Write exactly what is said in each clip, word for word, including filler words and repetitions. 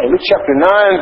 right, Luke chapter nine.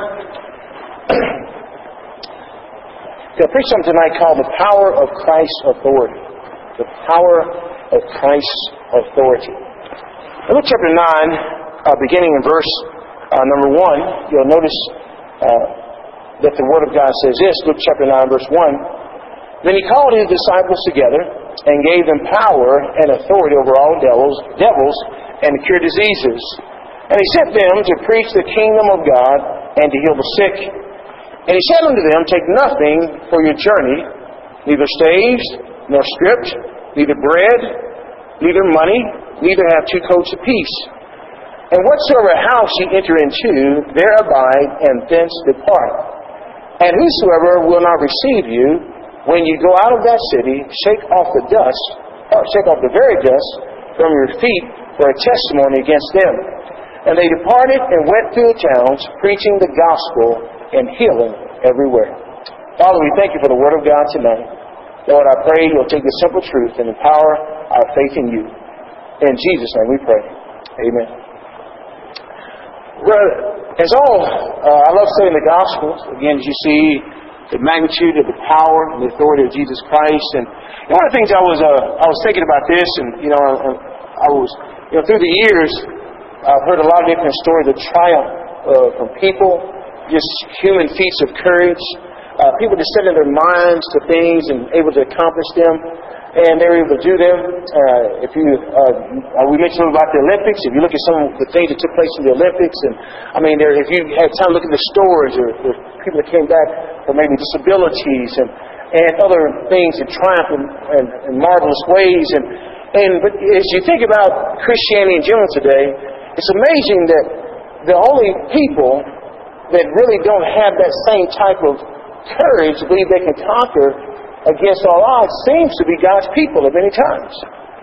I'll preach something tonight called the power of Christ's authority. The power of Christ's authority. In Luke chapter nine, uh, beginning in verse uh, number one, you'll notice uh, that the Word of God says this, Luke chapter nine, verse one. Then he called his disciples together and gave them power and authority over all devils, devils and to cure diseases. And he sent them to preach the kingdom of God and to heal the sick. And he said unto them, take nothing for your journey, neither staves, nor scrip, neither bread, neither money, neither have two coats apiece. And whatsoever house ye enter into, there abide, and thence depart. And whosoever will not receive you, when you go out of that city, shake off the dust, or shake off the very dust from your feet for a testimony against them. And they departed and went through the towns, preaching the gospel and healing everywhere. Father, we thank you for the Word of God tonight. Lord, I pray you'll take the simple truth and empower our faith in you. In Jesus' name we pray. Amen. Well, as all, uh, I love studying the Gospels. Again, as you see, the magnitude of the power and the authority of Jesus Christ. And, and one of the things I was uh, I was thinking about this, and you know, I was you know through the years, I've heard a lot of different stories of triumph uh, from people, just human feats of courage, uh, people just setting their minds to things and able to accomplish them, and they were able to do them. Uh, if you uh, we mentioned about the Olympics. If you look at some of the things that took place in the Olympics, and I mean, there, if you had time to look at the stories or the people that came back or maybe disabilities and, and other things that triumph in, in, in marvelous ways. And, and but as you think about Christianity in general today, it's amazing that the only people that really don't have that same type of courage to believe they can conquer against all odds seems to be God's people at many times.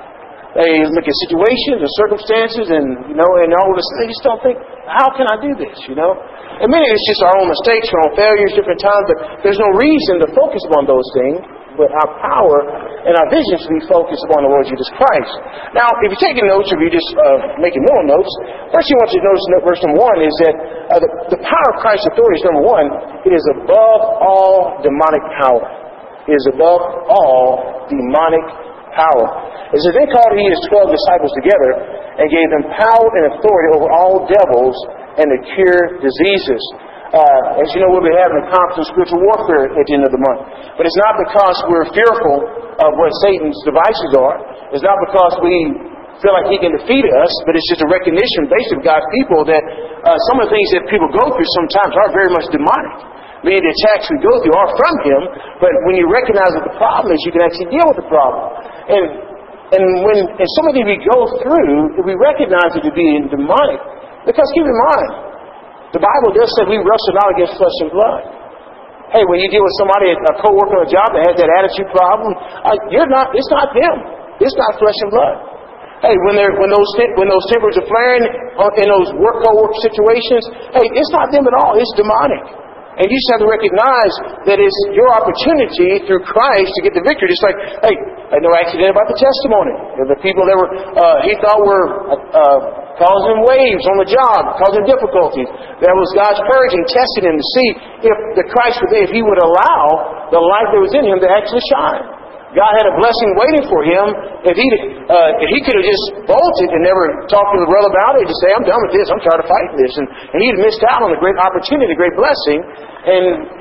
They look at situations and circumstances and, you know, and all of this, they just don't think, how can I do this, you know? And many it's just our own mistakes, our own failures, different times, but there's no reason to focus upon those things, but our power and our vision should be focused upon the Lord Jesus Christ. Now, if you're taking notes, or if you're just uh, making mental notes, first thing I want you to notice in verse number one is that uh, the, the power of Christ's authority is, number one, it is above all demonic power. It is above all demonic power. As if they called he his twelve disciples together and gave them power and authority over all devils and to cure diseases. Uh, as you know, we'll be having a conference on spiritual warfare at the end of the month. But it's not because we're fearful of what Satan's devices are. It's not because we feel like he can defeat us, but it's just a recognition based on God's people that uh, some of the things that people go through sometimes are very much demonic. Many of the attacks we go through are from him, but when you recognize what the problem is, you can actually deal with the problem. And and when and some of things we go through, we recognize it to be demonic. Because keep in mind, the Bible does say we wrestle not against flesh and blood. Hey, when you deal with somebody, a co-worker on a job that has that attitude problem, uh, you're not. It's not them. It's not flesh and blood. Hey, when they're when those when those tempers are flaring in those work co-work situations, hey, it's not them at all. It's demonic. And you just have to recognize that it's your opportunity through Christ to get the victory. Just like, hey, I know accident about the testimony. The people that were uh, he thought were uh, causing waves on the job, causing difficulties. That was God's purging, testing him to see if the Christ would, if he would allow the light that was in him to actually shine. God had a blessing waiting for him. If he uh, if he could have just bolted and never talked to the brother about it, just say, I'm done with this, I'm tired of fighting this. And, and he'd missed out on a great opportunity, a great blessing. And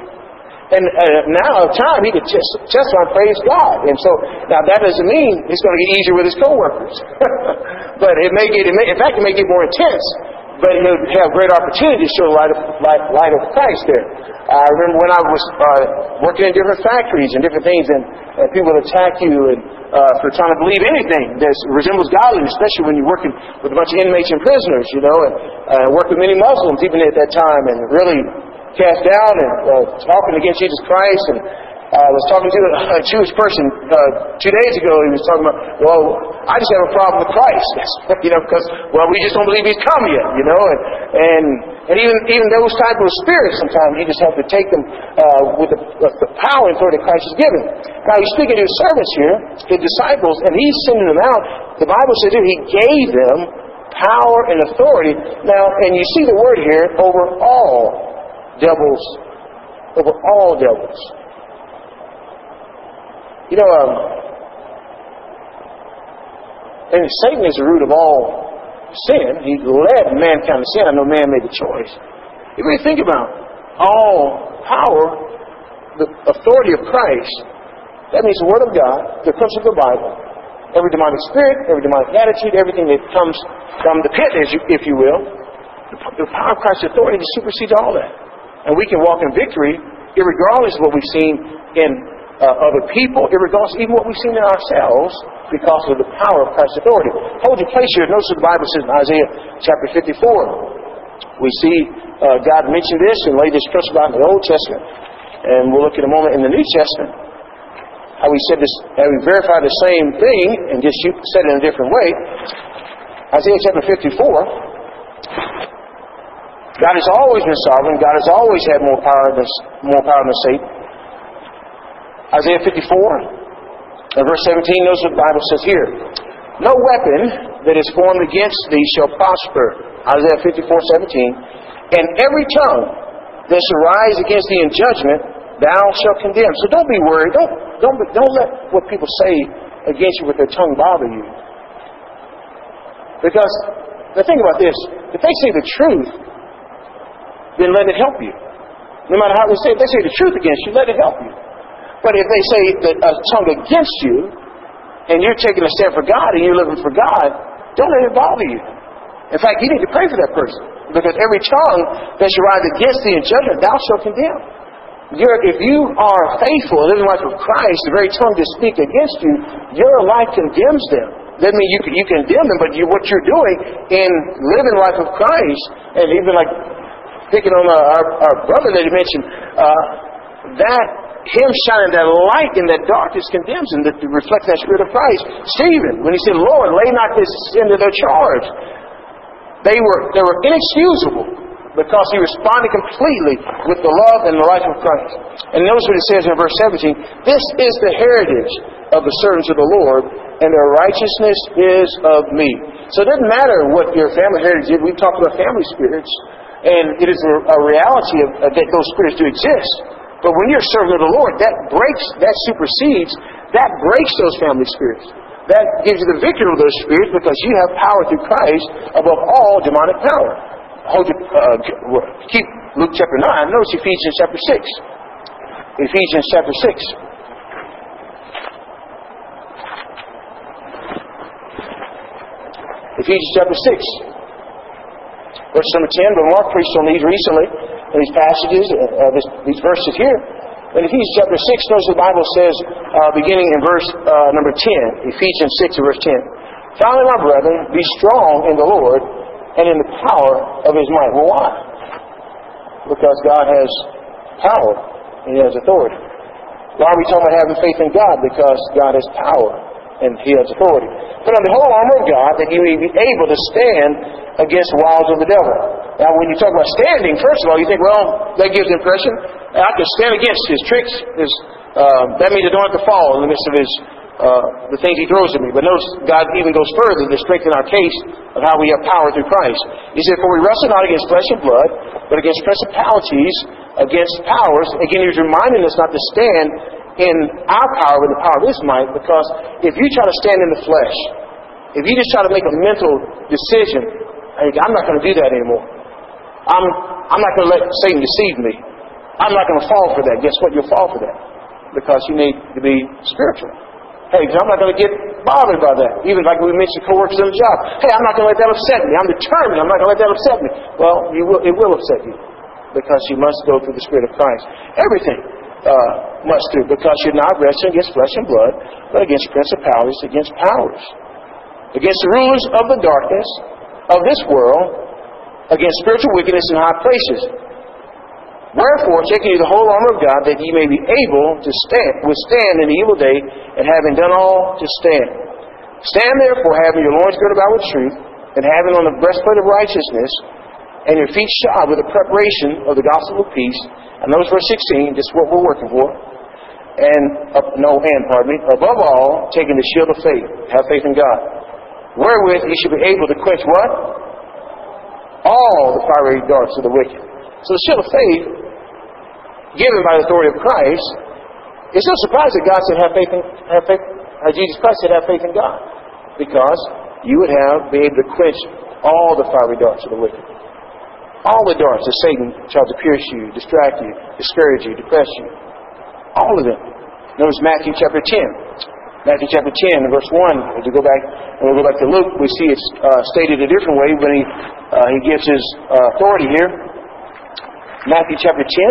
and uh, now, at time, he could just testify and praise God. And so, now that doesn't mean it's going to get easier with his co-workers. But it may get, it may, in fact, it may get more intense. But he'll have great opportunity to show the light of, light, light of Christ there. I remember when I was uh, working in different factories and different things, and, and people would attack you and uh, for trying to believe anything that resembles godliness, especially when you're working with a bunch of inmates and prisoners, you know, and uh, worked with many Muslims even at that time, and really cast down and uh, talking against Jesus Christ. And uh, I was talking to a Jewish person uh, two days ago. He was talking about, well, I just have a problem with Christ, you know, because, well, we just don't believe he's come yet, you know, and and, and even even those type of spirits, sometimes you just have to take them uh, with the, the power and authority that Christ has given. Now, he's speaking to his servants here, his disciples, and he's sending them out. The Bible says here he gave them power and authority. Now, and you see the word here, over all devils. Over all devils. You know, um, and Satan is the root of all sin. He led mankind to sin. I know man made the choice. You really think about it. All power, the authority of Christ, that means the Word of God, the principle of the Bible, every demonic spirit, every demonic attitude, everything that comes from the pit, as you, if you will, the, the power of Christ's authority supersedes all that. And we can walk in victory irregardless of what we've seen in uh, other people, irregardless even what we've seen in ourselves, because of the power of Christ's authority. Hold your place here. Notice what the Bible says in Isaiah chapter fifty-four. We see uh, God mention this and lay this principle out in the Old Testament. And we'll look in a moment in the New Testament. How we said this, how we verified the same thing and just said it in a different way. Isaiah chapter fifty-four. God has always been sovereign. God has always had more power than more power than Satan. Isaiah fifty-four, and verse seventeen. Notice what the Bible says here: "No weapon that is formed against thee shall prosper." Isaiah fifty-four, seventeen. "And every tongue that shall rise against thee in judgment, thou shalt condemn." So don't be worried. Don't don't don't let what people say against you with their tongue bother you. Because the thing about this, if they say the truth, then let it help you. No matter how they say it, if they say the truth against you, let it help you. But if they say that a tongue against you, and you're taking a stand for God and you're living for God, don't let it bother you. In fact, you need to pray for that person. Because every tongue that shall rise against thee in judgment, thou shalt condemn. You're, if you are faithful and living life with Christ, the very tongue that speak against you, your life condemns them. Doesn't mean you, you condemn them, but you, what you're doing in living life with Christ, and even like picking on our, our brother that he mentioned, uh, that him shining that light in that darkness condemns him, that reflects that Spirit of Christ. Stephen, when he said, "Lord, lay not this sin to their charge," they were they were inexcusable because he responded completely with the love and the life of Christ. And notice what it says in verse seventeen: "This is the heritage of the servants of the Lord, and their righteousness is of me." So it doesn't matter what your family heritage is. We've talked about family spirits, and it is a, a reality of, uh, that those spirits do exist. But when you're a servant of the Lord, that breaks, that supersedes, that breaks those family spirits. That gives you the victory of those spirits because you have power through Christ above all demonic power. Hold your, uh, keep Luke chapter nine. Notice Ephesians chapter six. Ephesians chapter six. Ephesians chapter six. Verse number ten. But Mark preached on these recently. In these passages, uh, this, these verses here. In Ephesians chapter six, notice the Bible says, uh, beginning in verse uh, number ten, Ephesians six and verse ten. "Finally, my brethren, be strong in the Lord and in the power of His might." Well, why? Because God has power and He has authority. Why are we talking about having faith in God? Because God has power and He has authority. "Put on the whole armor of God, that you may be able to stand against the wiles of the devil." Now, when you talk about standing, first of all, you think, well, that gives the impression I can stand against his tricks. His, uh, that means I don't have to fall in the midst of his uh, the things he throws at me. But notice, God even goes further to strengthen our case of how we have power through Christ. He said, "For we wrestle not against flesh and blood, but against principalities, against powers." Again, he was reminding us not to stand in our power, but the power of His might. Because if you try to stand in the flesh, if you just try to make a mental decision, I'm not going to do that anymore. I'm I'm not going to let Satan deceive me. I'm not going to fall for that. Guess what? You'll fall for that. Because you need to be spiritual. Hey, I'm not going to get bothered by that. Even like we mentioned co-workers on the job. Hey, I'm not going to let that upset me. I'm determined. I'm not going to let that upset me. Well, you will, it will upset you. Because you must go through the Spirit of Christ. Everything uh, must do. Because you're not wrestling against flesh and blood, but against principalities, against powers. Against the rulers of the darkness of this world, against spiritual wickedness in high places. "Wherefore, taking you the whole armor of God, that ye may be able to stand, withstand in the evil day, and having done all, to stand. Stand therefore, having your loins girded about with truth, and having on the breastplate of righteousness, and your feet shod with the preparation of the gospel of peace." And notice verse sixteen, this is what we're working for. And, uh, no, and, pardon me. "Above all, taking the shield of faith." Have faith in God. wherewith he should be able to quench what? All the fiery darts of the wicked. So the shield of faith, given by the authority of Christ, it's no surprise that God said, have faith in, have faith, uh, Jesus Christ said, have faith in God. Because you would have, be able to quench all the fiery darts of the wicked. All the darts that Satan tries to pierce you, distract you, discourage you, depress you. All of them. Notice Matthew chapter ten. Matthew chapter ten, verse one. As we go back, and we'll go back to Luke, we see it's uh, stated a different way when he uh, he gives his uh, authority here. Matthew chapter ten.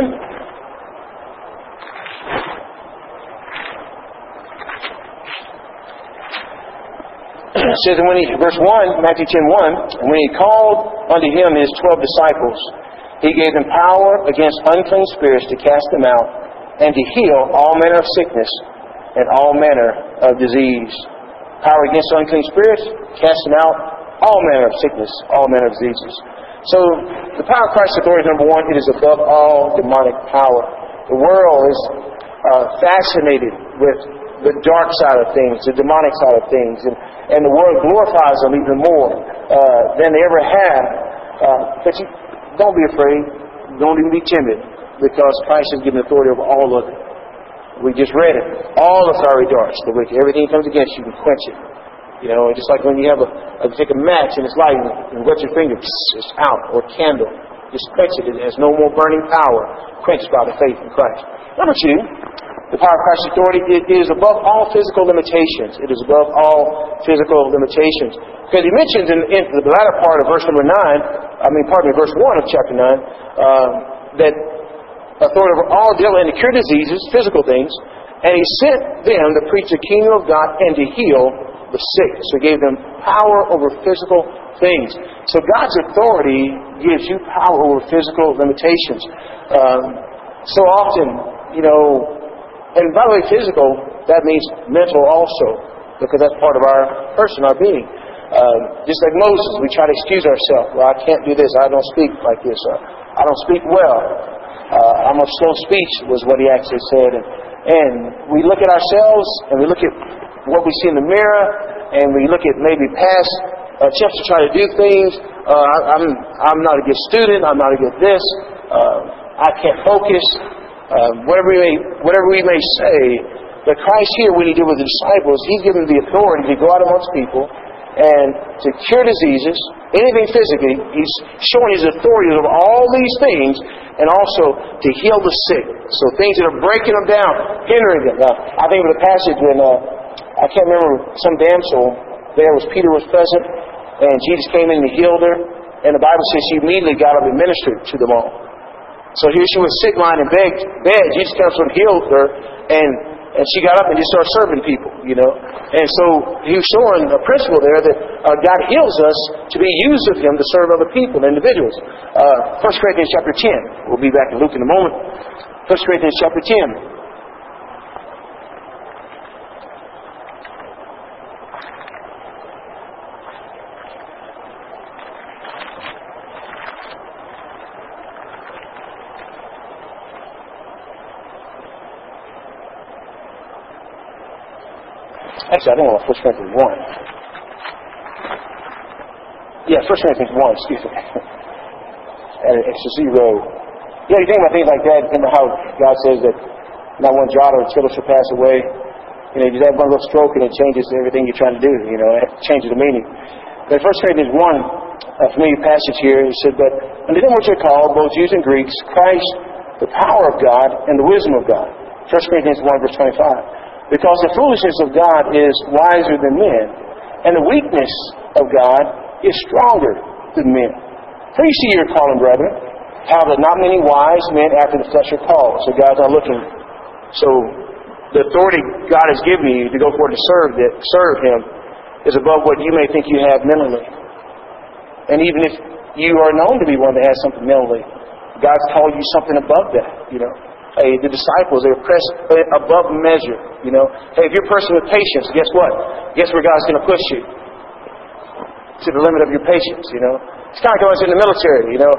It says, and when he, verse one, Matthew ten one, and when he called unto him his twelve disciples, he gave them power against unclean spirits to cast them out, and to heal all manner of sickness and all manner of disease. Power against unclean spirits, casting out all manner of sickness, all manner of diseases. So, the power of Christ's authority, number one, it is above all demonic power. The world is uh, fascinated with the dark side of things, the demonic side of things, and, and the world glorifies them even more uh, than they ever have. Uh, but you don't be afraid. Don't even be timid, because Christ has given authority over all of it. We just read it. All the fiery darts, the wicked, everything comes against you, you can quench it. You know, just like when you have a, a take a match and it's light and you wet your finger, it's out, or a candle. Just quench it. It has no more burning power, quenched by the faith in Christ. Number two, the power of Christ's authority, it is above all physical limitations. It is above all physical limitations. Because he mentions in, in the latter part of verse number nine, I mean, pardon me, verse one of chapter nine, uh, that authority over all devil and to cure diseases, physical things, and he sent them to preach the kingdom of God and to heal the sick. So he gave them power over physical things. So God's authority gives you power over physical limitations. Um, so often, you know, and by the way, physical, that means mental also, because that's part of our person, our being. Um, just like Moses, we try to excuse ourselves. Well, I can't do this. I don't speak like this. Uh, I don't speak well. Uh, I'm of slow speech, was what he actually said. And, and we look at ourselves, and we look at what we see in the mirror, and we look at maybe past uh, attempts to try to do things. Uh, I, I'm I'm not a good student. I'm not a good this. Uh, I can't focus. Uh, whatever we may whatever we may say, but Christ here, when he did with the disciples, he's given the authority to go out amongst people and to cure diseases, anything physically. He's showing his authority over all these things, and also to heal the sick. So things that are breaking them down, hindering them. Now, I think of the passage when, uh, I can't remember, some damsel there was, Peter was present, and Jesus came in and healed her, and the Bible says she immediately got up and ministered to them all. So here she was sick, lying in bed, bed. Jesus comes and healed her, and And she got up and just started serving people, you know. And so he was showing a principle there that uh, God heals us to be used of him to serve other people, individuals. Uh, First Corinthians chapter ten. We'll be back in Luke in a moment. First Corinthians chapter ten. Actually, I think I want First Corinthians one. Yeah, First Corinthians one, excuse me. And it's a zero. Yeah, you think about things like that, think about how God says that not one jot or tittle shall pass away. You know, you just have one little stroke and it changes everything you're trying to do, you know, it changes the meaning. But First Corinthians one, a familiar passage here, it said, but unto them which are called, both Jews and Greeks, Christ, the power of God and the wisdom of God. First Corinthians one, verse twenty-five. Because the foolishness of God is wiser than men, and the weakness of God is stronger than men. For you see your calling, brethren, how that not many wise men after the flesh are called. So God's not looking. So the authority God has given you to go forward to serve that serve Him is above what you may think you have mentally. And even if you are known to be one that has something mentally, God's called you something above that, you know. Hey, the disciples, they were pressed above measure, you know. Hey, if you're a person with patience, guess what? Guess where God's going to push you? To the limit of your patience, you know. It's kind of like when I was in the military, you know.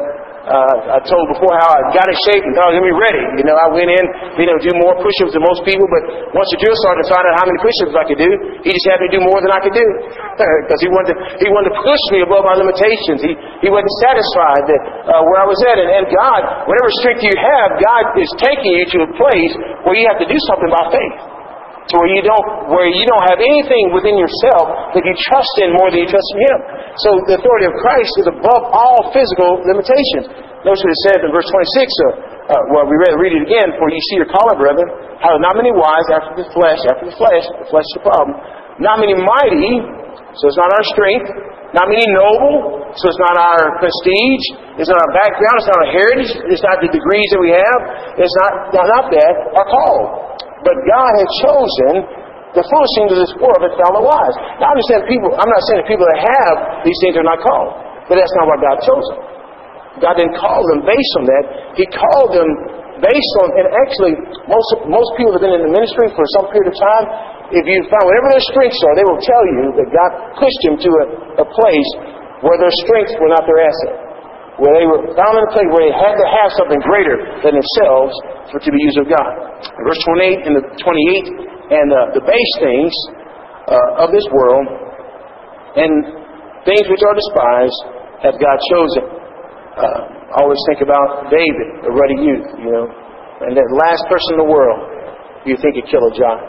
Uh, I told before how I got in shape and thought I was going to be ready. You know, I went in, you know, do more push-ups than most people, but once the drill sergeant found out how many push-ups I could do, he just had me do more than I could do. Because he wanted to, he wanted to push me above my limitations. He, he wasn't satisfied that, uh, where I was at. And, and God, whatever strength you have, God is taking you to a place where you have to do something by faith. To where you don't, where you don't have anything within yourself that you trust in more than you trust in Him. So the authority of Christ is above all physical limitations. Notice what it says in verse twenty-six. Uh, uh, well, we read, read it again. For you see your calling, brethren, how not many wise after the flesh, after the flesh, the flesh is the problem. Not many mighty, so it's not our strength. Not many noble, so it's not our prestige. It's not our background. It's not our heritage. It's not the degrees that we have. It's not not, not that are called. But God has chosen the foolish things of this world that found the wise. Now, I understand people, I'm not saying that people that have these things are not called. But that's not what God chose them. God didn't call them based on that. He called them based on, and actually, most most people that have been in the ministry for some period of time, if you find whatever their strengths are, they will tell you that God pushed them to a, a place where their strengths were not their asset. Where they were found in a place where they had to have something greater than themselves for to be used of God. In verse twenty-eight and the twenty-eight, and uh, the base things uh, of this world and things which are despised hath God chosen. Uh, I always think about David, a ruddy youth, you know, and that last person in the world you think could kill a giant,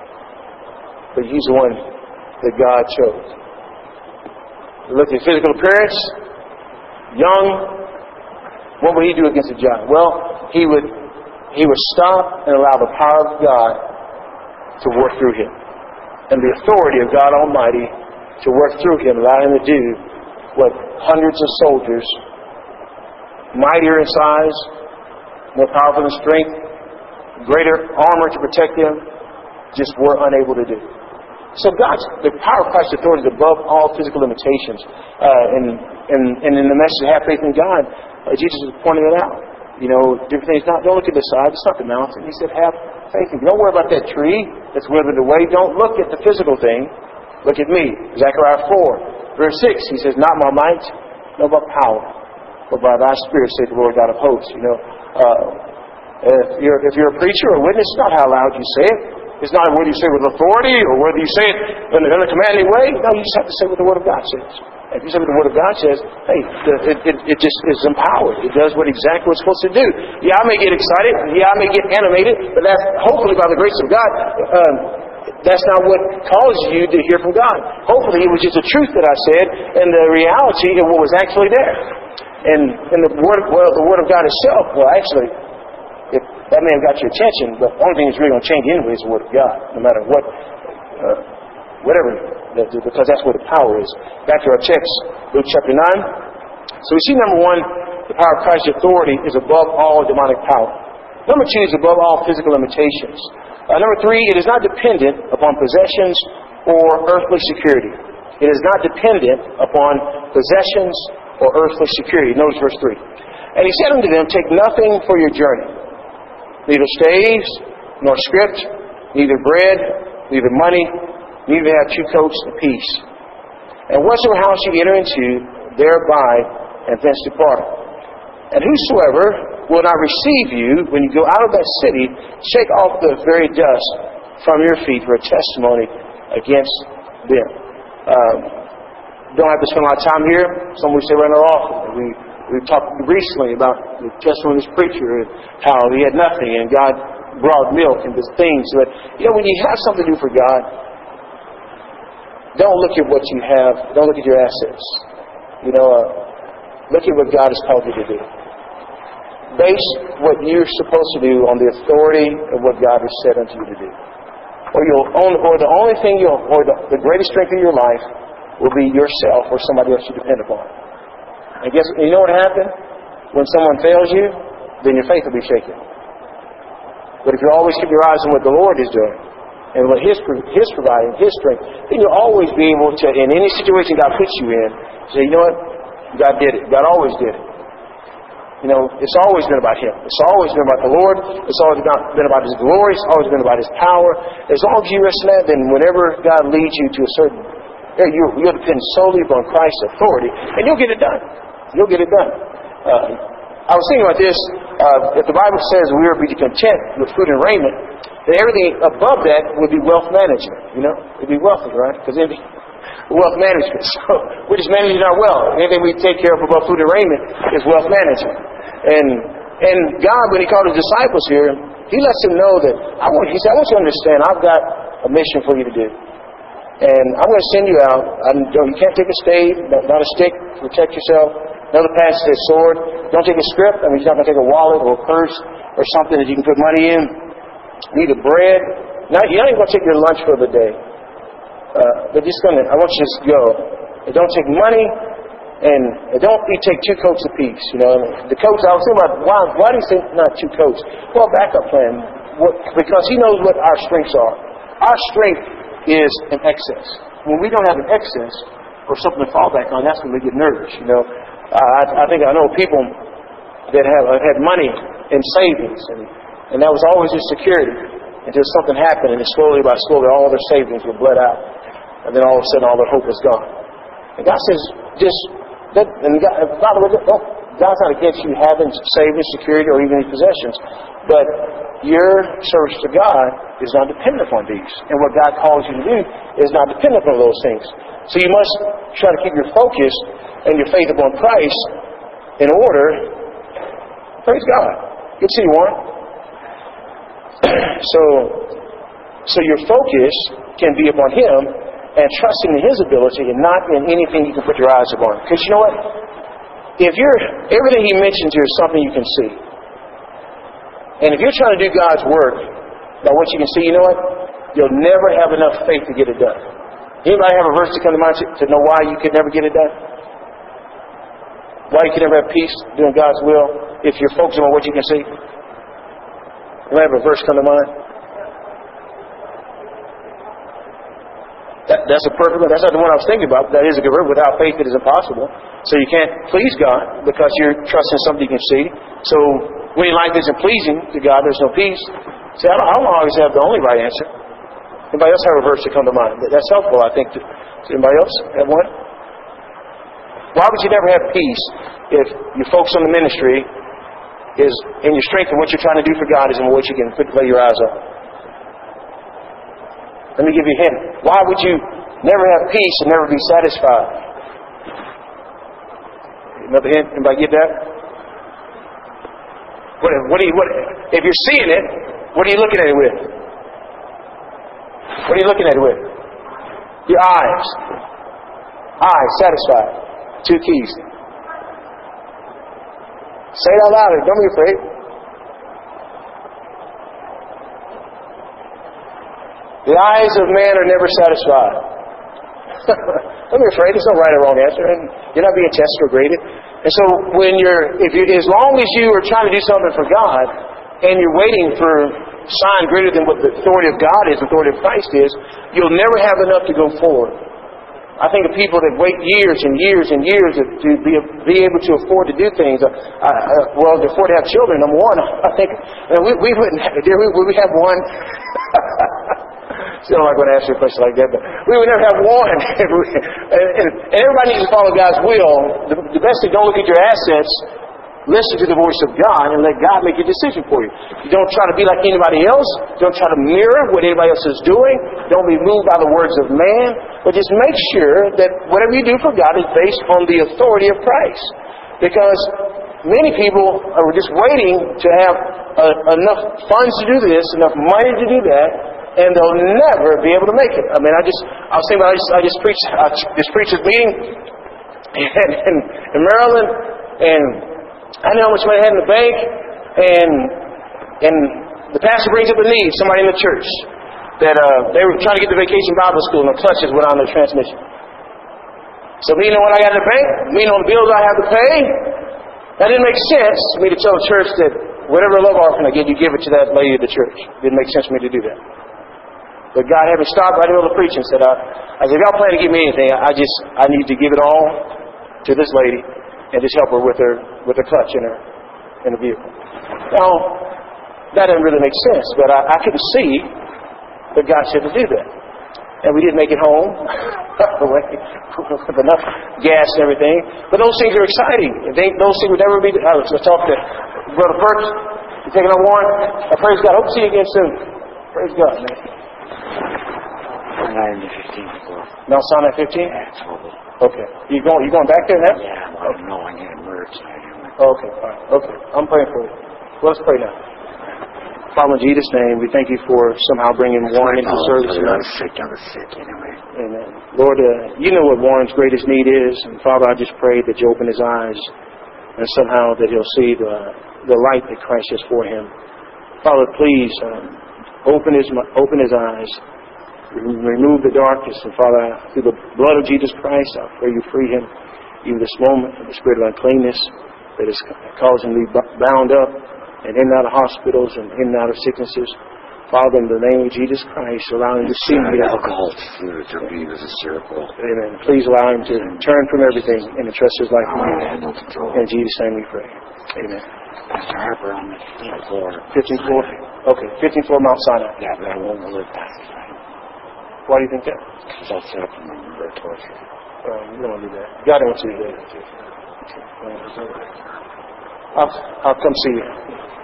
but he's the one that God chose. You look at his physical appearance. Young, what would he do against a giant? Well, he would he would stop and allow the power of God to work through him. And the authority of God Almighty to work through him, allow him to do what hundreds of soldiers, mightier in size, more powerful in strength, greater armor to protect them, just were unable to do. So God's, the power of Christ's authority is above all physical limitations. Uh, and, and, and in the message, have faith in God, uh, Jesus was pointing it out. You know, different things. Not, don't look at the side. It's not the mountain. He said, have faith in God. Don't worry about that tree that's withered away. Don't look at the physical thing. Look at me. Zechariah four, verse six. He says, not by might, nor by power, but by thy Spirit, saith the Lord God of hosts. You know, uh, if you're, if you're a preacher or a witness, it's not how loud you say it. It's not whether you say it with authority or whether you say it in a commanding way. No, you just have to say what the Word of God says. If you say what the Word of God says, hey, it, it, it just is empowered. It does what exactly what it's supposed to do. Yeah, I may get excited. Yeah, I may get animated. But that's hopefully by the grace of God. Um, that's not what caused you to hear from God. Hopefully it was just the truth that I said and the reality of what was actually there. And, and the Word, well, the Word of God itself, well, actually, if that may have got your attention, but the only thing that's really going to change anyway is the Word of God, no matter what, uh, whatever, because that's where the power is. Back to our text, Luke chapter nine. So we see, number one, the power of Christ's authority is above all demonic power. Number two is above all physical limitations. Uh, number three, it is not dependent upon possessions or earthly security. It is not dependent upon possessions or earthly security. Notice verse three. And he said unto them, take nothing for your journey. Neither staves, nor script, neither bread, neither money, neither have two coats apiece. And whatsoever house you enter into, thereby and thence depart. And whosoever will not receive you, when you go out of that city, shake off the very dust from your feet for a testimony against them. Um, don't have to spend a lot of time here. Some we say right in our office. We We talked recently about the testimony of this preacher and how he had nothing and God brought milk and these things. But, you know, when you have something to do for God, don't look at what you have. Don't look at your assets. You know, uh, look at what God has called you to do. Base what you're supposed to do on the authority of what God has said unto you to do. Or you'll own, or the only thing you'll, or the, the greatest strength of your life will be yourself or somebody else you depend upon. And guess you know what happened? When someone fails you, then your faith will be shaken. But if you always keep your eyes on what the Lord is doing and what His His providing, His strength, then you'll always be able to, in any situation God puts you in, say, you know what? God did it. God always did it. You know, it's always been about Him. It's always been about the Lord. It's always been about His glory. It's always been about His power. As long as you rest in that, then whenever God leads you to a certain area, you'll, you'll depend solely upon Christ's authority, and you'll get it done. You'll get it done. Uh, was thinking about this. Uh, if the Bible says we are to be content with food and raiment, then everything above that would be wealth management. You know, it'd be wealthy, right? Because it'd be wealth management. So we're just managing our wealth. Anything we take care of above food and raiment is wealth management. And and God, when He called His disciples here, He lets them know that I want. He said, I want you to understand. I've got a mission for you to do. And I'm going to send you out. I don't, you can't take a stave, not a stick to protect yourself. Another passage says sword. Don't take a script. I mean, you're not going to take a wallet or a purse or something that you can put money in. Neither bread. Now, you're not even going to take your lunch for the day. Uh, they're just going to, I want you to just go. And don't take money, and, and don't you take two coats apiece. You know, the coats, I was thinking about, why, why do you think not two coats? Well, backup plan. What, because He knows what our strengths are. Our strength is an excess. When we don't have an excess or something to fall back on, that's when we get nervous, you know. Uh, I, I think I know people that have uh, had money in savings, and, and that was always their security until something happened, and then slowly by slowly all their savings were bled out, and then all of a sudden all their hope was gone. And God says, just, that, and God, by the way, don't, God's not against you having savings, security, or even these possessions, but your service to God is not dependent upon these. And what God calls you to do is not dependent upon those things. So you must try to keep your focus and your faith upon Christ in order. Praise God. Good to see you, Warren. so, so your focus can be upon Him and trusting in His ability and not in anything you can put your eyes upon. Because you know what? If you're, everything He mentions here is something you can see. And if you're trying to do God's work by what you can see, you know what? You'll never have enough faith to get it done. Anybody have a verse to come to mind to, to know why you could never get it done? Why you can never have peace doing God's will if you're focusing on what you can see? Anybody have a verse come to mind? That, that's a perfect one. That's not the one I was thinking about. That is a good word. Without faith it is impossible. So you can't please God because you're trusting something you can see. So when your life isn't pleasing to God, there's no peace. See, I don't, I don't always have the only right answer. Anybody else have a verse to come to mind? That's helpful, I think. To, to anybody else have one? Why would you never have peace if your focus on the ministry is in your strength and what you're trying to do for God is in what you can put, lay your eyes on? Let me give you a hint. Why would you never have peace and never be satisfied? Another hint. Anybody get that? What, what do you, what, if you're seeing it, what are you looking at it with? What are you looking at it with? Your eyes. Eyes, satisfied. Two keys. Say it out louder. Don't be afraid. The eyes of man are never satisfied. Don't be afraid. There's no right or wrong answer. And you're not being tested or graded. And so when you're, if you, as long as you are trying to do something for God, and you're waiting for a sign greater than what the authority of God is, the authority of Christ is, you'll never have enough to go forward. I think of people that wait years and years and years to be, be able to afford to do things. Uh, uh, well, to afford to have children, number one, I think we, we wouldn't have, we, would we have one? Still not going to ask you a question like that, but we would never have one. and, and, and everybody needs to follow God's will. The, the best thing, don't look at your assets. Listen to the voice of God and let God make a decision for you. You don't try to be like anybody else. Don't try to mirror what anybody else is doing. Don't be moved by the words of man. But just make sure that whatever you do for God is based on the authority of Christ. Because many people are just waiting to have uh, enough funds to do this, enough money to do that, and they'll never be able to make it. I mean, I just, I was thinking about, I just, I just preached, I just preached this meeting in, in, in Maryland, and I know how much money I had in the bank, and and the pastor brings up a need, somebody in the church, that uh, they were trying to get to Vacation Bible School, and the clutches went on their transmission. So me knowing what I got in the bank, me knowing the bills I have to pay, that didn't make sense for me to tell the church that whatever love offering I give, you give it to that lady at the church. It didn't make sense for me to do that. But God had me stop right in the middle of the preaching and said, uh, I said, if y'all plan to give me anything, I just, I need to give it all to this lady and just help her with her, with her clutch in her, in the vehicle. Now, that didn't really make sense, but I, I couldn't see that God said to do that. And we didn't make it home with enough gas and everything. But those things are exciting. They, those things would never be... I was just talking to Brother Perks. You taking a warrant? I praise God. Hope to see you again soon. Praise God, man. nine to fifteen floor. Mount Sinai fifteen? Yeah, totally. Okay. You going, you going back there now? Yeah, well, no, I need a merge. Okay, all right. Okay. I'm praying for you. Let's pray now. Father, in Jesus' name, we thank you for somehow bringing Warren into service. I was sick, I was sick anyway. Amen. Lord, uh, you know what Warren's greatest need is. And Father, I just pray that you open his eyes and somehow that he'll see the, the light that Christ has for him. Father, please um, open his open his eyes. Remove the darkness. And Father, through the blood of Jesus Christ, I pray you free him even this moment from the spirit of uncleanness that is causing him to be bound up and in and out of hospitals and in and out of sicknesses. Father, in the name of Jesus Christ, allow him to see you. Alcohol, food, to be with a circle. Amen. Please allow him to turn from everything and entrust his life to you. No control. In Jesus' name we pray. Amen. Pastor Harper on the fifteenth floor. fifteenth floor? Okay. fifteenth floor, Mount Sinai. Yeah, but I won't live past it. Why do you think that? Because I'll set up from the torture. Um, you don't want to do that. God wants you to do that. I'll, I'll come see you.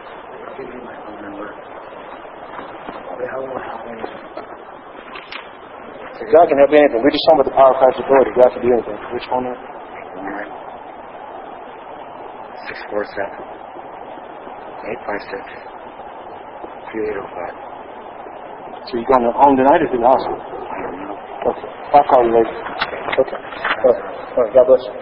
God can help anything. We're just talking about the power of Christ's authority. God can do anything. Which one? six four seven eight five six three eight oh five. So you're going home tonight or to the hospital? I don't know. Okay. I'll call you later. Okay. All right. All right. God bless you.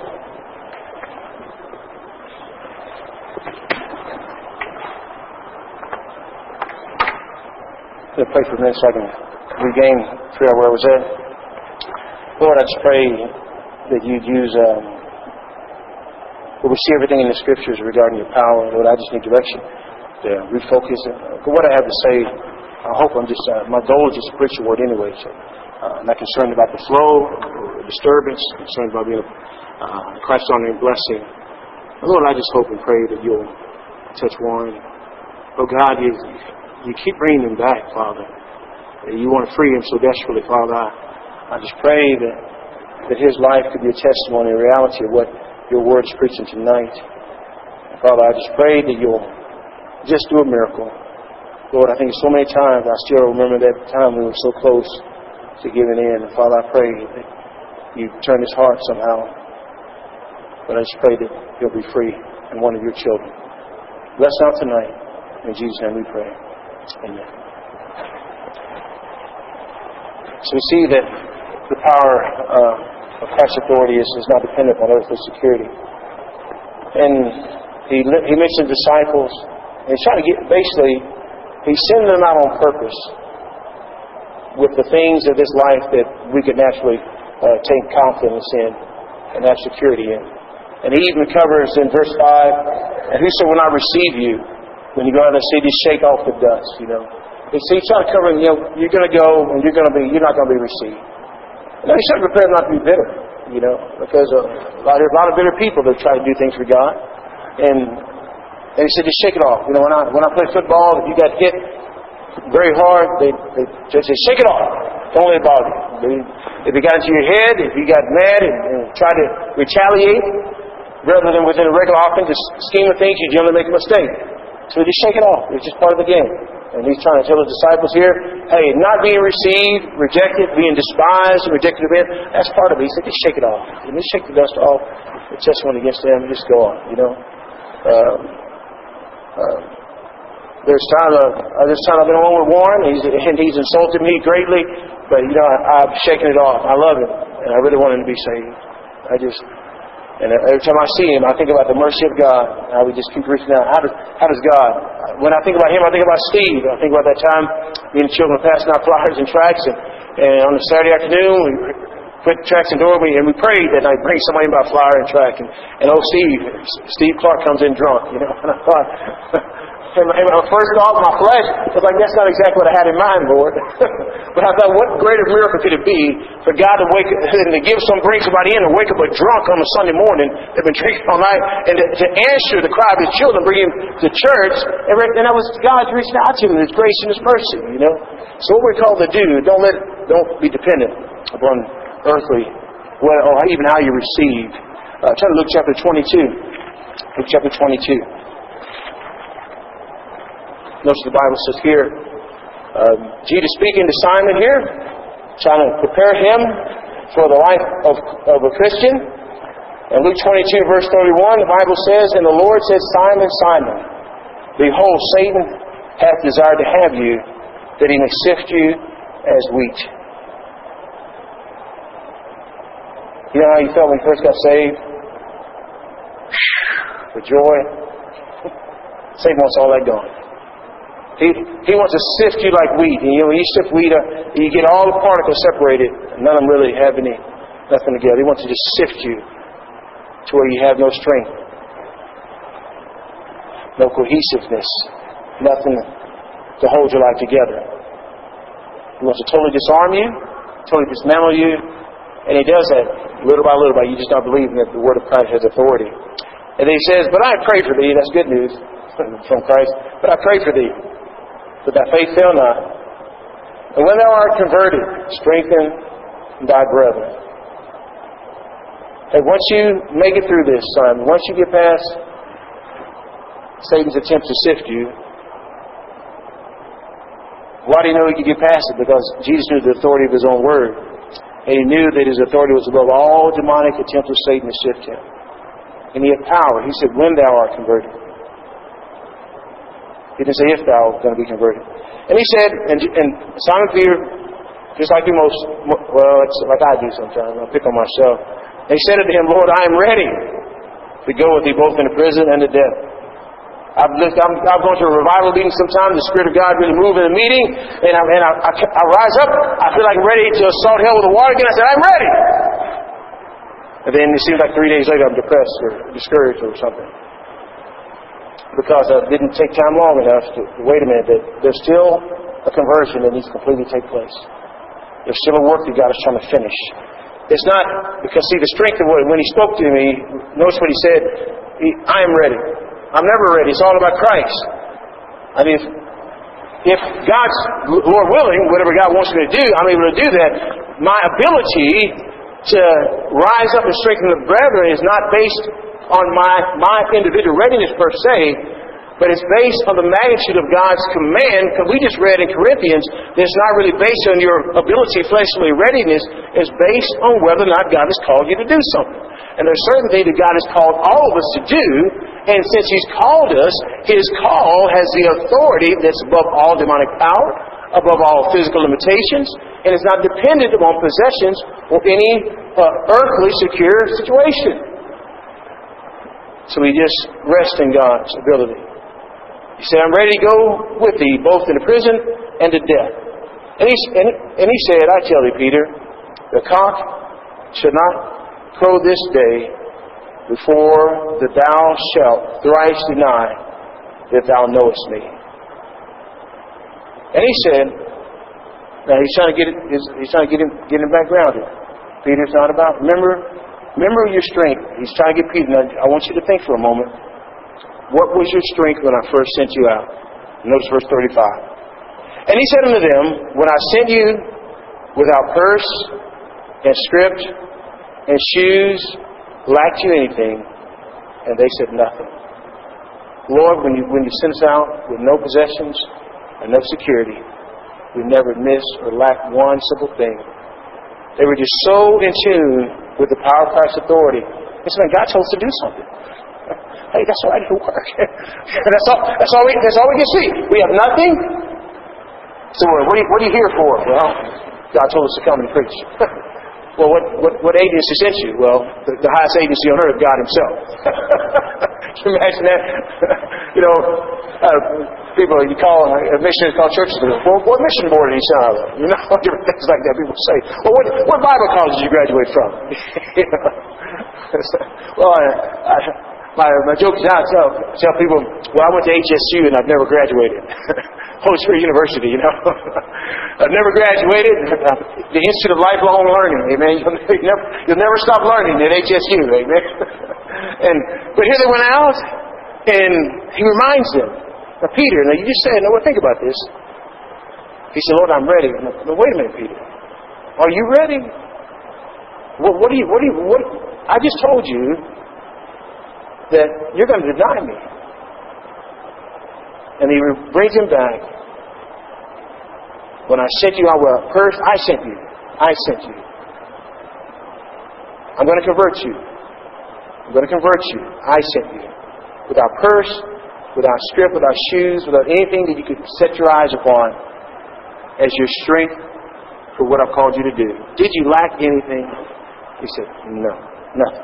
I'm going to pray for a minute so I can regain prayer where I was at. Lord, I just pray that you'd use, um, Lord, we see everything in the Scriptures regarding your power. Lord, I just need direction to refocus. For what I have to say, I hope I'm just, uh, my goal is just to preach the word anyway. So uh, I'm not concerned about the flow or disturbance. I'm concerned about being a uh, Christ-honoring blessing. Lord, I just hope and pray that you'll touch Warren. Oh God, you, you keep bringing him back, Father. You want to free him so desperately, Father. I, I just pray that, that his life could be a testimony, a reality of what your word's preaching tonight. Father, I just pray that you'll just do a miracle. Lord, I think so many times, I still remember that time we were so close to giving in. And Father, I pray that you turn his heart somehow. But I just pray that he'll be free and one of your children. Bless out tonight. In Jesus' name we pray. Amen. So we see that the power uh, of Christ's authority is, is not dependent on earthly security. And he he mentioned disciples. And he's trying to get, basically, he's sending them out on purpose with the things of this life that we could naturally uh, take confidence in and have security in. And he even covers in verse five, and whoso will not receive you, when you go out in the city, shake off the dust, you know. And so he's trying to cover, you know, you're going to go and you're going to be, you're not going to be received. And he's trying to prepare not to be bitter, you know, because uh, there's a lot of bitter people that try to do things for God. And and he said, just shake it off. You know, when I when I play football, if you got hit very hard, they they, they say, shake it off. Don't let it bother you. They, if it got into your head, if you got mad and, and tried to retaliate, rather than within a regular offensive scheme of things, you generally make a mistake. So just shake it off. It's just part of the game. And he's trying to tell his disciples here, hey, not being received, rejected, being despised, and rejected of men, that's part of it. He said, just shake it off. And just shake the dust off. The testimony against them, just go on, you know. Um, um, there's time of, uh, there's time I've been along with Warren, he's, and he's insulted me greatly, but, you know, I, I've shaken it off. I love him, and I really want him to be saved. I just... And every time I see him, I think about the mercy of God. How we just keep reaching out. How does, how does God? When I think about him, I think about Steve. I think about that time me and the children passing out flyers and tracts. And, and on a Saturday afternoon, we put tracts in the door and we prayed that I'd bring somebody about flyer and tract. And, and oh, Steve, Steve Clark comes in drunk. You know, and I thought, and my first thought, my flesh was like, that's not exactly what I had in mind, Lord. But I thought, what greater miracle could it be for God to wake and to give some, bring somebody in and wake up a drunk on a Sunday morning that's been drinking all night, and to, to answer the cry of his children, bring him to church, and, and that was God reaching out to him, His grace and His mercy, you know. So what we're called to do, don't let, don't be dependent upon earthly, well, or even how you receive. Uh, turn to Luke chapter twenty-two. Luke chapter twenty-two. Notice the Bible says here, uh, Jesus speaking to Simon here, trying to prepare him for the life of, of a Christian. In Luke twenty-two, verse thirty-one, the Bible says, "And the Lord said, Simon, Simon, behold, Satan hath desired to have you, that he may sift you as wheat." You know how you felt when you first got saved? The joy. Satan wants all that gone. He he wants to sift you like wheat. And, you know, when you sift wheat, uh, you get all the particles separated. None of them really have any nothing together. He wants to just sift you to where you have no strength, no cohesiveness, nothing to hold your life together. He wants to totally disarm you, totally dismantle you, and he does that little by little by you just not believing that the Word of Christ has authority. And then he says, "But I pray for thee." That's good news from Christ. "But I pray for thee, that thy faith fail not. And when thou art converted, strengthen thy brethren." Hey, once you make it through this, son, once you get past Satan's attempt to sift you, why do you know he could get past it? Because Jesus knew the authority of his own word. And he knew that his authority was above all demonic attempts of Satan to sift him. And he had power. He said, "When thou art converted." He didn't say if thou art going to be converted. And he said, and, and Simon Peter, just like you most, well, it's like I do sometimes. I pick on myself. And he said unto him, "Lord, I am ready to go with thee both into prison and to death." I've, lived, I'm, I've gone to a revival meeting sometimes. The Spirit of God really moved in the meeting. And, I, and I, I, I rise up. I feel like I'm ready to assault hell with the water again. I said, "I'm ready." And then it seems like three days later I'm depressed or discouraged or something. Because I didn't take time long enough to, wait a minute, that there's still a conversion that needs to completely take place. There's still a work that God is trying to finish. It's not, because see, the strength of what, when he spoke to me, notice what he said, he, "I am ready." I'm never ready. It's all about Christ. I mean, if, if God's, Lord willing, whatever God wants me to do, I'm able to do that. My ability to rise up and strengthen the brethren is not based on my, my individual readiness per se, but it's based on the magnitude of God's command, because we just read in Corinthians that it's not really based on your ability, fleshly readiness. It's based on whether or not God has called you to do something. And there's certain things that God has called all of us to do, and since He's called us, His call has the authority that's above all demonic power, above all physical limitations, and it's not dependent upon possessions or any uh, earthly secure situation. So we just rest in God's ability. He said, "I'm ready to go with thee, both into prison and to death." And he, and, and he said, "I tell thee, Peter, the cock should not crow this day before that thou shalt thrice deny that thou knowest me." And he said, now he's trying to get it, he's trying to get him, get him back grounded. Peter's not about, remember, remember your strength. He's trying to get Peter. Now, I want you to think for a moment. What was your strength when I first sent you out? Notice verse thirty-five. "And he said unto them, When I sent you without purse and scrip and shoes, lacked you anything? And they said, Nothing. Lord, when you when you sent us out with no possessions and no security, we never missed or lacked one simple thing." They were just so in tune with the power of Christ's authority. It's when God told us to do something. Hey, that's all right, it'll work. that's all. That's all we. That's all we can see. We have nothing. So what are you, what are you here for? Well, God told us to come and preach. Well, what what, what agency sent you? Well, the, the highest agency on earth, God Himself. Can you imagine that? you know, uh, people you call uh, missionaries call churches. Well, what mission board did he send out of? You know, different things like that. People say, "Well, what what Bible college did you graduate from?" you know? well, I. I My, my joke is out. I tell, tell people, well, I went to H S U and I've never graduated. Holy Spirit University, you know. I've never graduated. The Institute of Lifelong Learning, amen. You'll never, you'll never stop learning at H S U, amen. and But here they went out, and he reminds them. Now, Peter, now you just said, now, well, think about this. He said, Lord, I'm ready. I'm like, no, wait a minute, Peter. Are you ready? What, what do you, what do you, what? I just told you that you're going to deny me. And he brings him back. When I sent you out with a purse, I sent you. I sent you. I'm going to convert you. I'm going to convert you. I sent you. Without purse, without strip, without shoes, without anything that you could set your eyes upon as your strength for what I've called you to do. Did you lack anything? He said, no, nothing.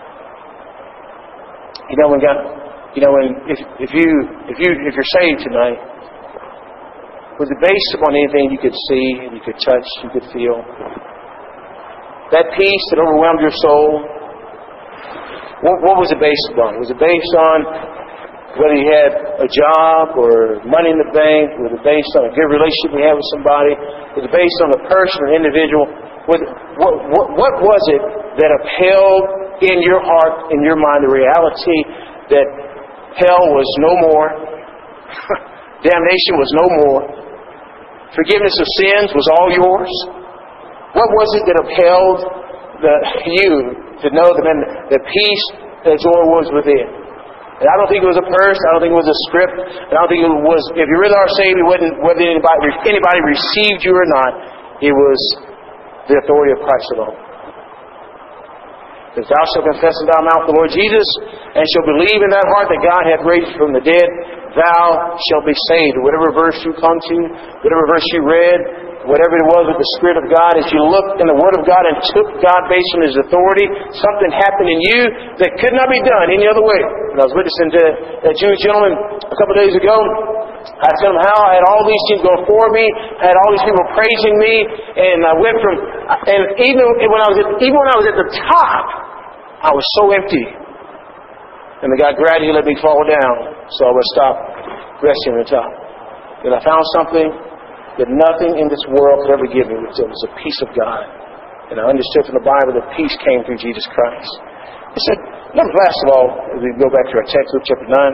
You know when God, you know when if if you if you if you're saved tonight, was it based upon anything you could see and you could touch, you could feel? That peace that overwhelmed your soul, what, what was it based upon? Was it based on whether you had a job or money in the bank? Was it based on a good relationship you had with somebody? Was it based on a person or individual? Was it, what, what, what was it that upheld in your heart, in your mind, the reality that hell was no more, damnation was no more, forgiveness of sins was all yours? What was it that upheld the, you to know that the peace and joy was within? And I don't think it was a purse. I don't think it was a script. And I don't think it was, if you really are saved, it wasn't whether anybody, anybody received you or not. It was the authority of Christ alone. Because thou shalt confess in thy mouth the Lord Jesus, and shalt believe in thy heart that God hath raised from the dead, thou shalt be saved. Whatever verse you come to, whatever verse you read, whatever it was with the Spirit of God, as you looked in the Word of God and took God based on His authority, something happened in you that could not be done any other way. And I was witnessing to that Jewish gentleman a couple of days ago. I told him how I had all these things going for me, I had all these people praising me, and I went from, and even when I was at, even when I was at the top, I was so empty. And the God gradually let me fall down, so I would stop resting on the top. And I found something that nothing in this world could ever give me, which was the peace of God. And I understood from the Bible that peace came through Jesus Christ. He said, number last of all, as we go back to our text, Luke chapter nine.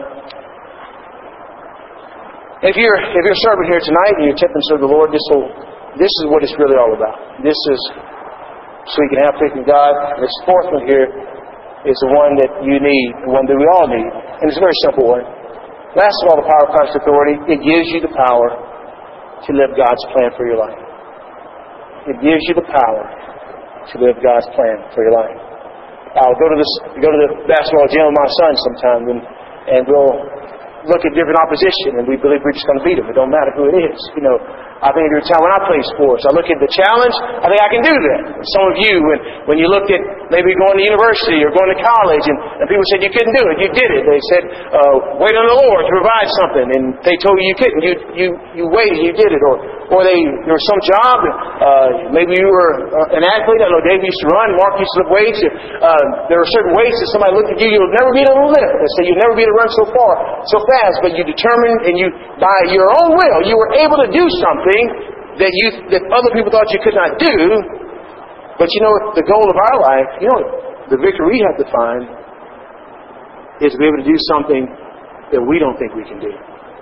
If you're if you're serving here tonight and you're attempting to serve the Lord, this will this is what it's really all about. This is so you can have faith in God. This fourth one here is the one that you need, the one that we all need. And it's a very simple one. Last of all, the power of Christ's authority. It gives you the power to live God's plan for your life. It gives you the power to live God's plan for your life. I'll go to this, go to the basketball gym with my son sometime, and, and we'll look at different opposition, and we believe we're just going to beat them. It don't matter who it is. You know, I think every time when I play sports, I look at the challenge. I think I can do that. Some of you, when when you looked at maybe going to university or going to college, and, and people said you couldn't do it, you did it. They said, uh, "Wait on the Lord to provide something," and they told you you couldn't. You you you waited, you did it. Or or they there was some job. Uh, maybe you were uh, an athlete. I know Dave used to run. Mark used to lift weights. Uh, there were certain weights that somebody looked at you, you'll never be able to lift. They said you'll never be able to run so far, so fast. But you determined, and you by your own will, you were able to do something that you that other people thought you could not do. But you know what? The goal of our life, you know, the victory we have to find is to be able to do something that we don't think we can do.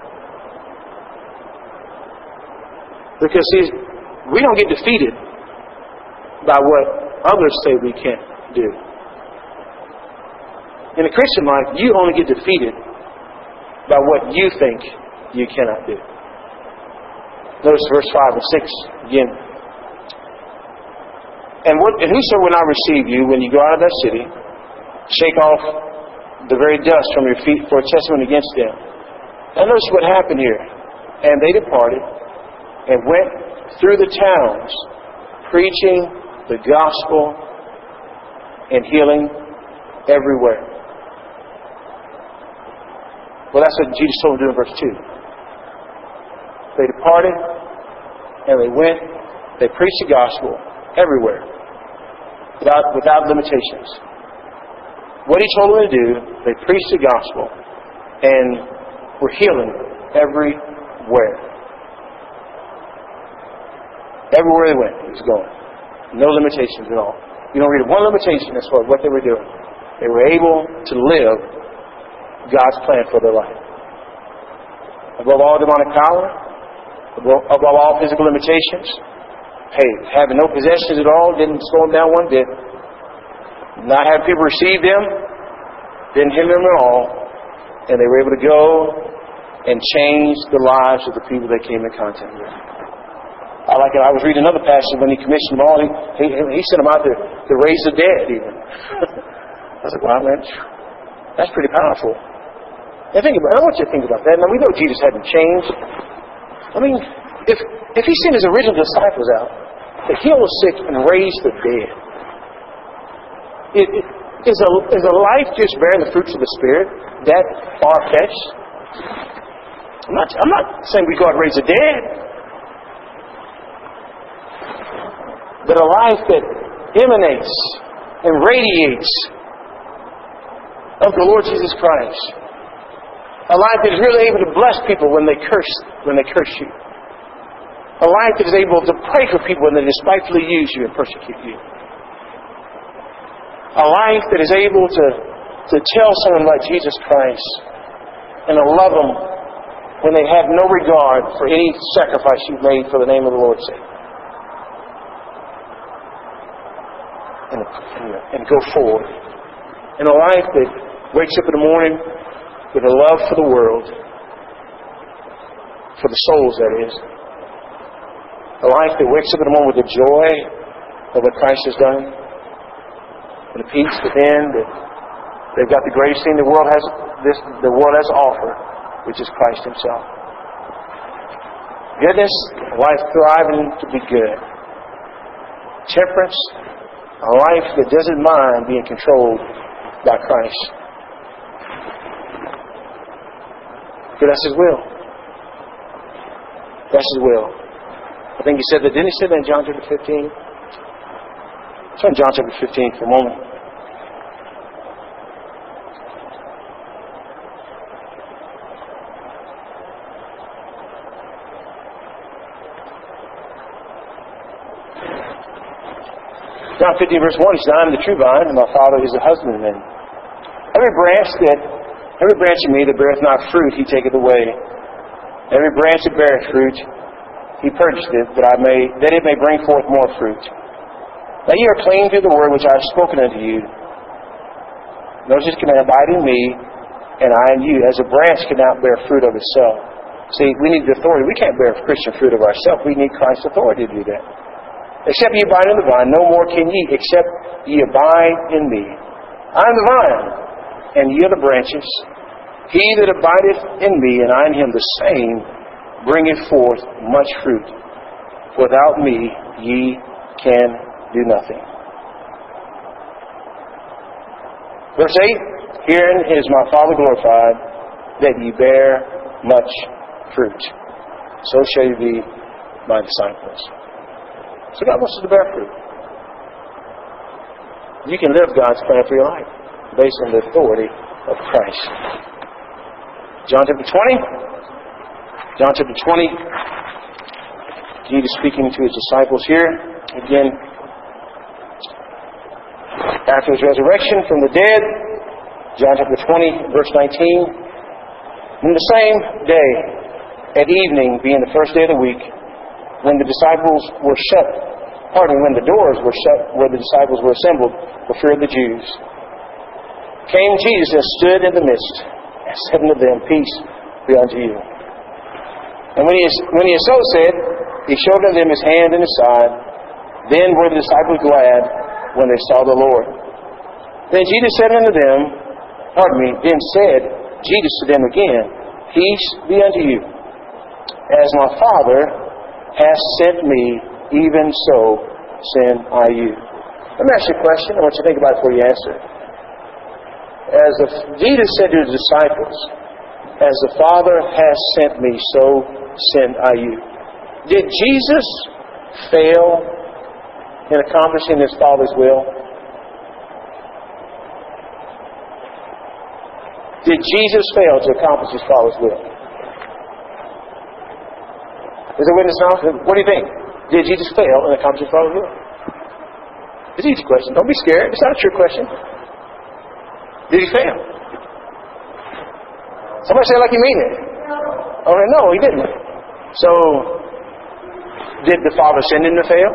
Because see, we don't get defeated by what others say we can't do. In the Christian life, you only get defeated by what you think you cannot do. Notice verse five and six again. And, what, and whoso will not receive you when you go out of that city, shake off the very dust from your feet for a testimony against them. Now notice what happened here. And they departed and went through the towns, preaching the gospel and healing everywhere. Well, that's what Jesus told them to do in verse two. They departed and they went, they preached the gospel everywhere, without, without limitations. What He told them to do, they preached the gospel and were healing everywhere. Everywhere they went, He was going. No limitations at all. You don't read one limitation as far as what they were doing. They were able to live God's plan for their life. Above all demonic power, above all physical limitations. Hey, having no possessions at all didn't slow them down one bit. Not having people receive them didn't hinder them at all. And they were able to go and change the lives of the people they came in contact with. I like it. I was reading another passage when he commissioned them all. He, he, he sent them out to, to raise the dead even. I was like, wow, man, that's pretty powerful. Now think about, I want you to think about that. Now we know Jesus hadn't changed. I mean, if if he sent his original disciples out to heal the sick and raise the dead, it, it, is a is a life just bearing the fruits of the Spirit that far-fetched? I'm not I'm not saying we go out and raise the dead, but a life that emanates and radiates of the Lord Jesus Christ. A life that is really able to bless people when they curse when they curse you. A life that is able to pray for people when they despitefully use you and persecute you. A life that is able to, to tell someone about Jesus Christ and to love them when they have no regard for any sacrifice you've made for the name of the Lord's sake. And, and go forward. And a life that wakes up in the morning with a love for the world, for the souls, that is. A life that wakes up in the morning with the joy of what Christ has done, and the peace within that they've got the greatest thing the world has this the world has to offer, which is Christ Himself. Goodness, a life thriving to be good. Temperance, a life that doesn't mind being controlled by Christ. Because that's His will. That's His will. I think He said that. Didn't He say that in John chapter fifteen? Turn to John chapter fifteen for a moment. John fifteen verse one, He said, I am the true vine, and my Father is the husbandman. Every branch that Every branch in me that beareth not fruit, He taketh away. Every branch that beareth fruit, He purgeth it, that I may that it may bring forth more fruit. Now ye are clean through the word which I have spoken unto you. Moses command, abide in me, and I in you, as a branch cannot bear fruit of itself. See, we need the authority. We can't bear Christian fruit of ourselves. We need Christ's authority to do that. Except ye abide in the vine, no more can ye, except ye abide in me. I am the vine, and ye are the branches. He that abideth in me, and I in him, the same bringeth forth much fruit. Without me ye can do nothing. Verse eight, herein is my Father glorified, that ye bear much fruit. So shall you be my disciples. So God wants us to bear fruit. You can live God's plan for your life based on the authority of Christ. John chapter twenty. John chapter twenty. Jesus speaking to His disciples here. Again, after His resurrection from the dead. John chapter twenty, verse nineteen. In the same day, at evening, being the first day of the week, when the disciples were shut, pardon me, when the doors were shut where the disciples were assembled for fear of the Jews, came Jesus and stood in the midst, and said unto them, Peace be unto you. And when he, when he had so said, He showed unto them His hand and His side. Then were the disciples glad when they saw the Lord. Then Jesus said unto them, pardon me, then said Jesus to them again, Peace be unto you. As my Father hath sent me, even so send I you. Let me ask you a question. I want you to think about it before you answer. As the, Jesus said to His disciples, As the Father hath sent me, so send I you. Did Jesus fail in accomplishing His Father's will? Did Jesus fail to accomplish His Father's will? Is there witness now? What do you think? Did Jesus fail in accomplishing His Father's will? It's an easy question. Don't be scared. It's not a trick question. Did He fail? Somebody say it like you mean it. Oh, no, He didn't. So, Did the Father send him to fail?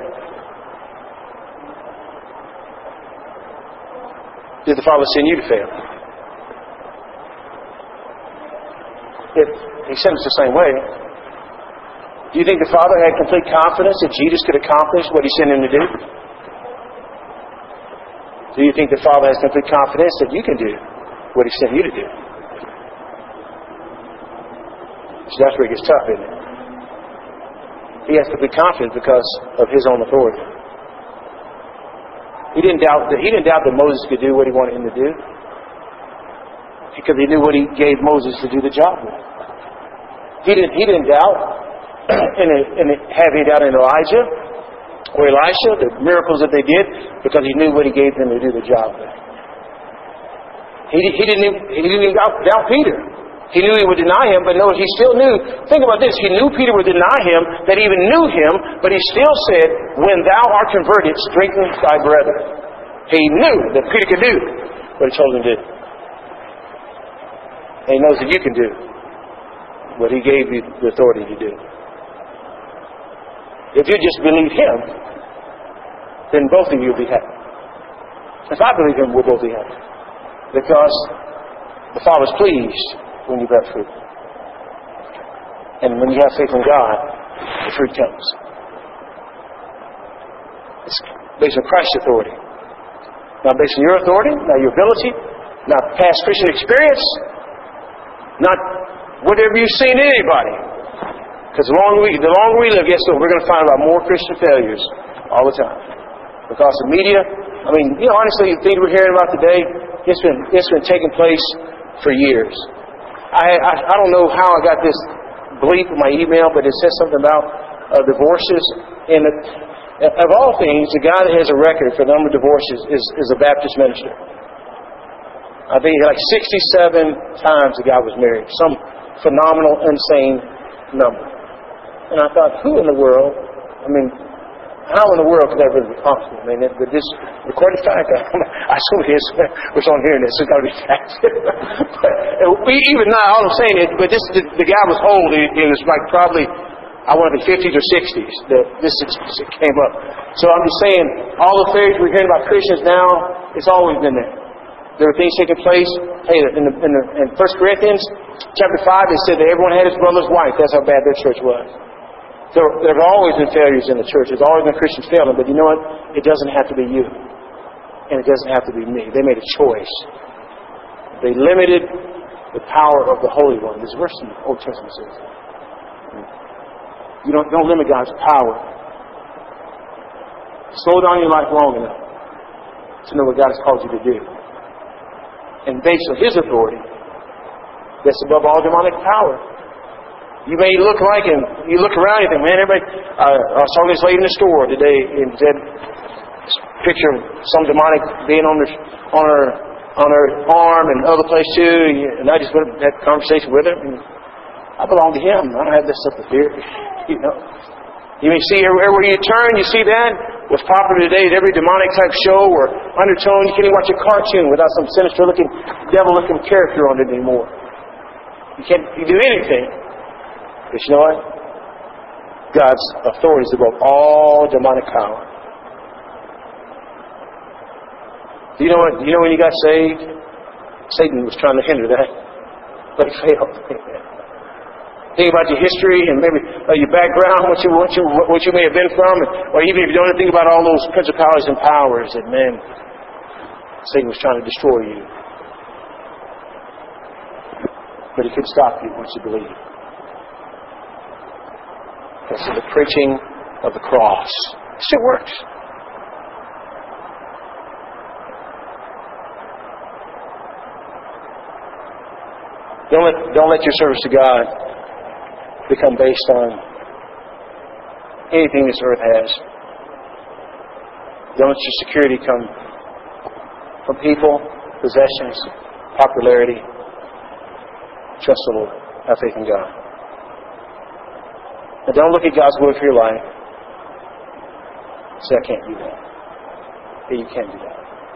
Did the Father send you to fail? If He sent us the same way, do you think the Father had complete confidence that Jesus could accomplish what He sent Him to do? Do you think the Father has complete confidence that you can do what He sent you to do? So that's where it gets tough, isn't it? He has complete confidence because of His own authority. He didn't doubt that He didn't doubt that Moses could do what He wanted him to do, because He knew what He gave Moses to do the job with. He didn't. He didn't doubt in, a, in a, have any doubt in Elijah or Elisha, the miracles that they did, because He knew what He gave them to do the job with. He, he didn't. Even, he didn't even doubt, doubt Peter. He knew he would deny Him, but no, he still knew. Think about this. He knew Peter would deny Him, that he even knew Him, but He still said, "When thou art converted, strengthen thy brethren." He knew that Peter could do what He told him to do. And He knows that you can do what He gave you the authority to do. If you just believe Him, then both of you will be happy. If I believe Him, we'll both be happy. Because the Father's pleased when you bear fruit. And when you have faith in God, the fruit comes. It's based on Christ's authority. Not based on your authority, not your ability, not past Christian experience, not whatever you've seen in anybody. Because the longer we, the longer we live, guess what? We're going to find about more Christian failures all the time. Because the media, I mean, you know, honestly, the things we're hearing about today, it's been it's been taking place for years. I, I I don't know how I got this bleep in my email, but it says something about uh, divorces. And uh, of all things, the guy that has a record for the number of divorces is, is a Baptist minister. I think like sixty-seven times the guy was married. Some phenomenal, insane number. And I thought, who in the world, I mean, how in the world could that really be possible? I mean, with this recorded fact, I, I assume it is, which I'm hearing this, it's got to be fact. But we, even now, all I'm saying is, but this, the, the guy was old. He, he was like probably, I want to be fifties or sixties that this came up. So I'm just saying, all the things we're hearing about Christians now, it's always been there. There were things taking place. Hey, in, the, in, the, in First Corinthians chapter five, it said that everyone had his brother's wife. That's how bad their church was. So there have always been failures in the church. There's always been Christians failing. But you know what? It doesn't have to be you. And it doesn't have to be me. They made a choice. They limited the power of the Holy One. This verse in the Old Testament says. You don't, don't limit God's power. Slow down your life long enough to know what God has called you to do. And based on His authority, that's above all demonic power. You may look like, and you look around and think, man, everybody, uh, I saw this lady in the store today, and said, picture of some demonic being on her, on her, on her arm and other place too, and I just went and had a conversation with her, and I belong to Him. I don't have this stuff up here, you know. You may see everywhere you turn, you see that. What's popular today is every demonic type show or undertone. You can't even watch a cartoon without some sinister looking, devil looking character on it anymore. You can't you do anything. But you know what? God's authority is above all demonic power. Do you know what? Do you know when you got saved? Satan was trying to hinder that, but he failed. Think about your history and maybe uh, your background, what you, what you what you may have been from, or even if you don't think about all those principalities and powers that man, Satan was trying to destroy you. But he could stop you once you believe. Because of the preaching of the cross. It still works. Don't let, don't let your service to God become based on anything this earth has. Don't let your security come from people, possessions, popularity. Trust the Lord. Have faith in God. And don't look at God's will for your life. Say, I can't do that. Yeah, you can do that.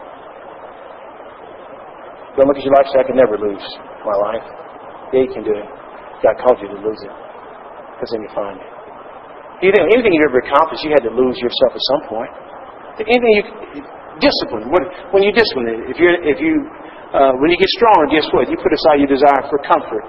Don't look at your life and say, I can never lose my life. Yeah, you can do it. God called you to lose it. Because then you find it. Anything, anything you've ever accomplished, you had to lose yourself at some point. Anything you discipline. What, when you discipline, if you if you uh, when you get stronger, guess what? You put aside your desire for comfort.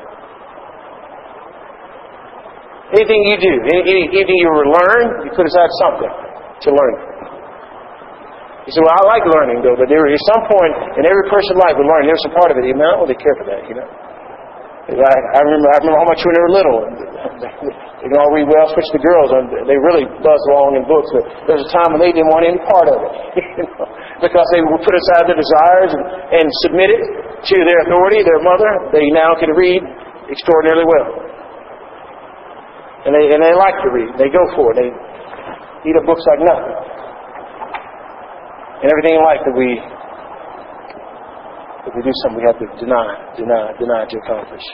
Anything you do, any, any, anything you learn, you put aside something to learn. You say, well, I like learning, though, but there is some point in every person's life we learn. There's a part of it. I don't really care for that, you know. I, I remember I remember how much when they were little. They can all read well, especially the girls. They really buzzed along in books. But there was a time when they didn't want any part of it. You know, because they would put aside their desires and, and submit it to their authority, their mother. They now can read extraordinarily well. And they, and they like to read. They go for it. They eat up books like nothing. And everything in life that we, if we do something, we have to deny, deny, deny to accomplish.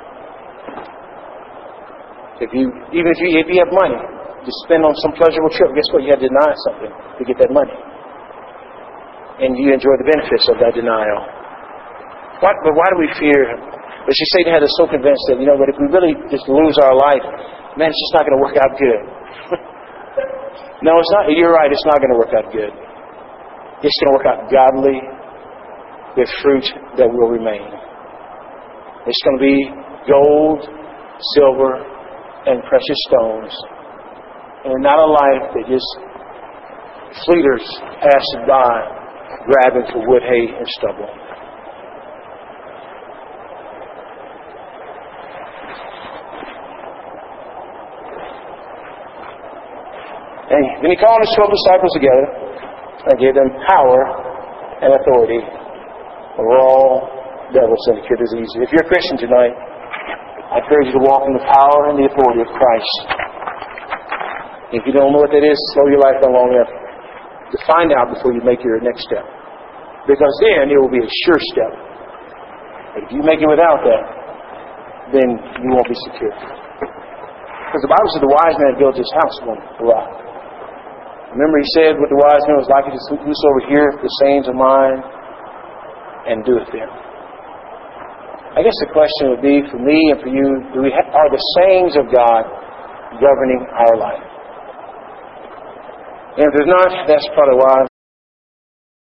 If you, even if you, if you have money to spend on some pleasurable trip, guess what? You have to deny something to get that money. And you enjoy the benefits of that denial. What, but why do we fear? But see, Satan had us so convinced that, you know, but if we really just lose our life, man, it's just not going to work out good. No, it's not. You're right. It's not going to work out good. It's going to work out godly with fruit that will remain. It's going to be gold, silver, and precious stones. And not a life that just fleeters passing by, grabbing for wood, hay, and stubble. And then he called his twelve disciples together and gave them power and authority over all devils and to cure diseases. If you're a Christian tonight, I encourage you to walk in the power and the authority of Christ. If you don't know what that is, slow your life down long enough to find out before you make your next step. Because then it will be a sure step. But if you make it without that, then you won't be secure. Because the Bible says the wise man builds his house on the rock. Remember, he said what the wise man was like, whosoever heareth the sayings of mine and doeth them. I guess the question would be for me and for you, do we have, are the sayings of God governing our life? And if there's not, that's probably why